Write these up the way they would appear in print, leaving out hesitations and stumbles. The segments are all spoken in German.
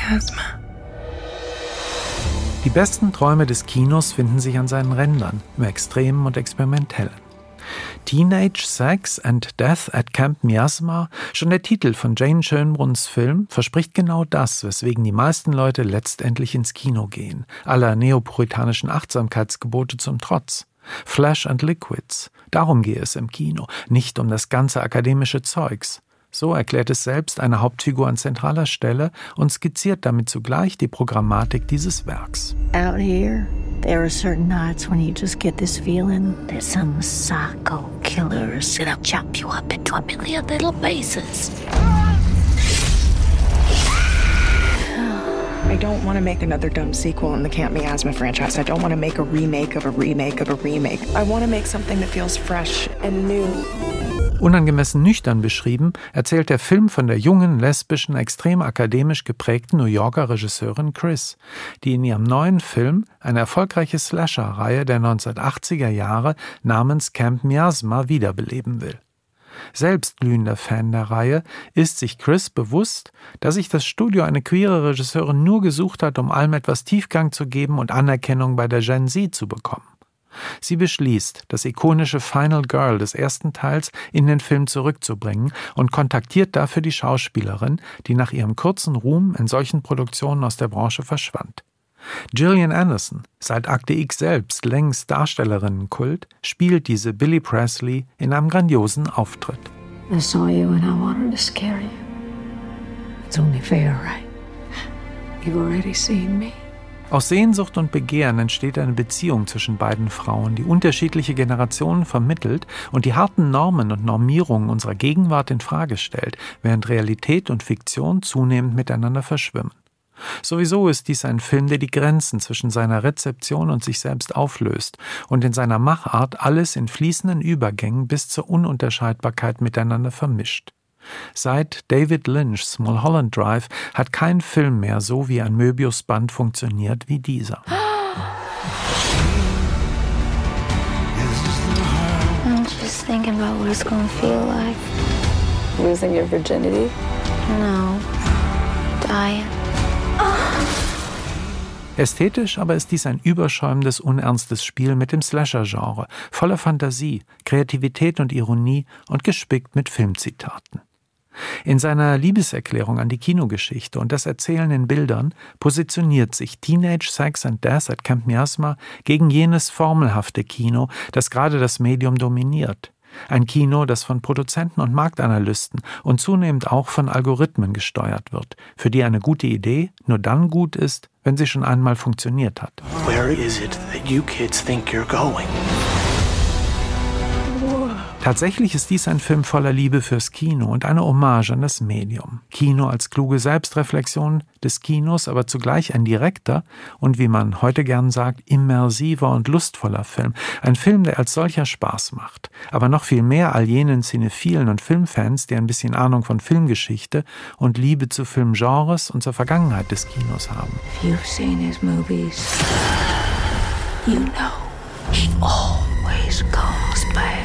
Miasma. Die besten Träume des Kinos finden sich an seinen Rändern, im Extremen und Experimentellen. Teenage Sex and Death at Camp Miasma, schon der Titel von Jane Schönbrunns Film, verspricht genau das, weswegen die meisten Leute letztendlich ins Kino gehen, aller neopuritanischen Achtsamkeitsgebote zum Trotz. Flash and Liquids, darum gehe es im Kino, nicht um das ganze akademische Zeugs. So erklärt es selbst eine Hauptfigur an zentraler Stelle und skizziert damit zugleich die Programmatik dieses Werks. Out here, there are certain nights when you just get this feeling that some psycho killer is gonna chop you up into a million little pieces. I don't want to make another dumb sequel in the Camp Miasma franchise. I don't want to make a remake of a remake of a remake. I want to make something that feels fresh and new. Unangemessen nüchtern beschrieben, erzählt der Film von der jungen, lesbischen, extrem akademisch geprägten New Yorker Regisseurin Chris, die in ihrem neuen Film eine erfolgreiche Slasher-Reihe der 1980er Jahre namens Camp Miasma wiederbeleben will. Selbst glühender Fan der Reihe ist sich Chris bewusst, dass sich das Studio eine queere Regisseurin nur gesucht hat, um allem etwas Tiefgang zu geben und Anerkennung bei der Gen Z zu bekommen. Sie beschließt, das ikonische Final Girl des ersten Teils in den Film zurückzubringen und kontaktiert dafür die Schauspielerin, die nach ihrem kurzen Ruhm in solchen Produktionen aus der Branche verschwand. Gillian Anderson, seit Akte X selbst längst Darstellerinnenkult, spielt diese Billie Presley in einem grandiosen Auftritt. I saw you and I wanted to scare you. It's only fair, right? You've already seen me. Aus Sehnsucht und Begehren entsteht eine Beziehung zwischen beiden Frauen, die unterschiedliche Generationen vermittelt und die harten Normen und Normierungen unserer Gegenwart in Frage stellt, während Realität und Fiktion zunehmend miteinander verschwimmen. Sowieso ist dies ein Film, der die Grenzen zwischen seiner Rezeption und sich selbst auflöst und in seiner Machart alles in fließenden Übergängen bis zur Ununterscheidbarkeit miteinander vermischt. Seit David Lynch's Mulholland Drive hat kein Film mehr so wie ein Möbius-Band funktioniert wie dieser. I'm just thinking about what it's gonna feel like. Losing your virginity? No. Dying. Ästhetisch aber ist dies ein überschäumendes, unernstes Spiel mit dem Slasher-Genre, voller Fantasie, Kreativität und Ironie und gespickt mit Filmzitaten. In seiner Liebeserklärung an die Kinogeschichte und das Erzählen in Bildern positioniert sich Teenage Sex and Death at Camp Miasma gegen jenes formelhafte Kino, das gerade das Medium dominiert. Ein Kino, das von Produzenten und Marktanalysten und zunehmend auch von Algorithmen gesteuert wird, für die eine gute Idee nur dann gut ist, wenn sie schon einmal funktioniert hat. Where is it that you kids think you're going? Tatsächlich ist dies ein Film voller Liebe fürs Kino und eine Hommage an das Medium. Kino als kluge Selbstreflexion des Kinos, aber zugleich ein direkter und, wie man heute gern sagt, immersiver und lustvoller Film. Ein Film, der als solcher Spaß macht. Aber noch viel mehr all jenen Cinephilen und Filmfans, die ein bisschen Ahnung von Filmgeschichte und Liebe zu Filmgenres und zur Vergangenheit des Kinos haben. If you've seen his movies, you know he always comes back.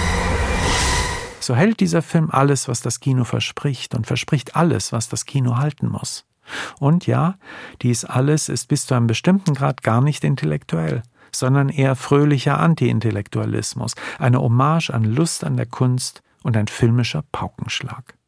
So hält dieser Film alles, was das Kino verspricht und verspricht alles, was das Kino halten muss. Und ja, dies alles ist bis zu einem bestimmten Grad gar nicht intellektuell, sondern eher fröhlicher Anti-Intellektualismus, eine Hommage an Lust an der Kunst und ein filmischer Paukenschlag.